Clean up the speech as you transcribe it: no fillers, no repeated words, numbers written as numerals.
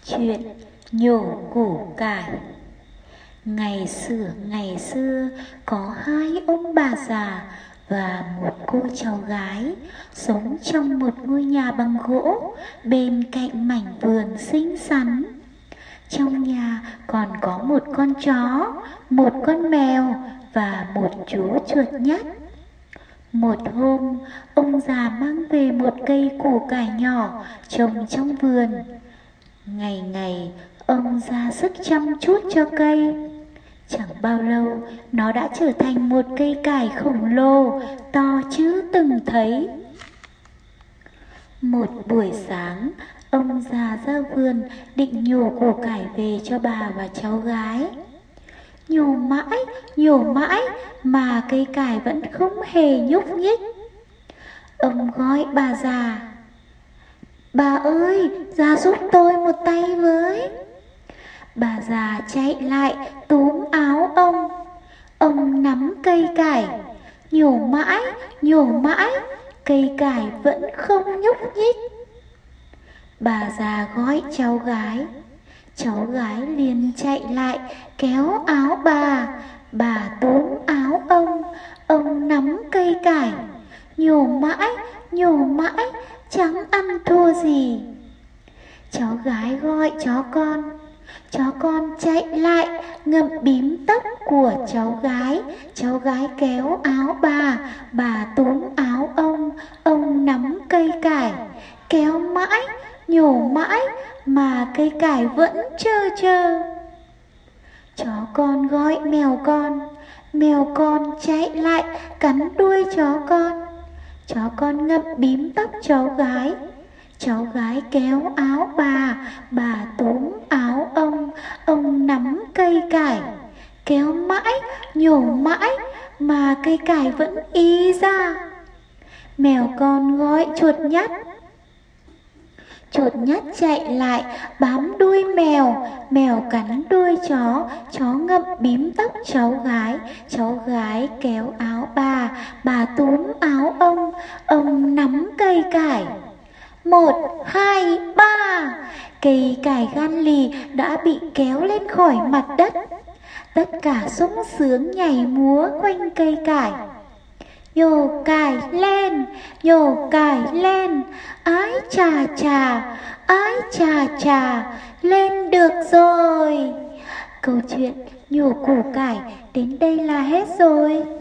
Chuyện nhổ củ cải. Ngày xưa có hai ông bà già và một cô cháu gái sống trong một ngôi nhà bằng gỗ bên cạnh mảnh vườn xinh xắn. Trong nhà còn có một con chó, một con mèo và một chú chuột nhắt. Một hôm, ông già mang về một cây củ cải nhỏ trồng trong vườn. Ngày ngày, ông ra sức chăm chút cho cây. Chẳng bao lâu, nó đã trở thành một cây cải khổng lồ, to chưa từng thấy. Một buổi sáng, ông già ra vườn định nhổ củ cải về cho bà và cháu gái. Nhổ mãi mà cây cải vẫn không hề nhúc nhích. Ông gọi bà già: "Bà ơi, ra giúp tôi một tay với." Bà già chạy lại túm áo ông. Ông nắm cây cải, nhổ mãi, cây cải vẫn không nhúc nhích. Bà già gọi cháu gái liền chạy lại kéo áo bà túm áo ông nắm cây cải, nhổ mãi, chẳng ăn thua gì. Cháu gái gọi chó con chạy lại ngậm bím tóc của cháu gái kéo áo bà túm áo ông nắm cây cải, kéo mãi, nhổ mãi mà cây cải vẫn trơ. Chó con gọi mèo con chạy lại cắn đuôi chó con ngậm bím tóc cháu gái kéo áo bà túm áo ông nắm cây cải, kéo mãi, nhổ mãi mà cây cải vẫn y ra. Mèo con gọi chuột nhắt chạy lại bám đuôi mèo cắn đuôi chó ngậm bím tóc cháu gái kéo áo bà túm áo ông nắm cây cải. 1, 2, 3, cây cải gan lì đã bị kéo lên khỏi mặt đất. Tất cả sung sướng nhảy múa quanh cây cải. Nhổ cải lên, ái chà, lên được rồi. Câu chuyện nhổ củ cải đến đây là hết rồi.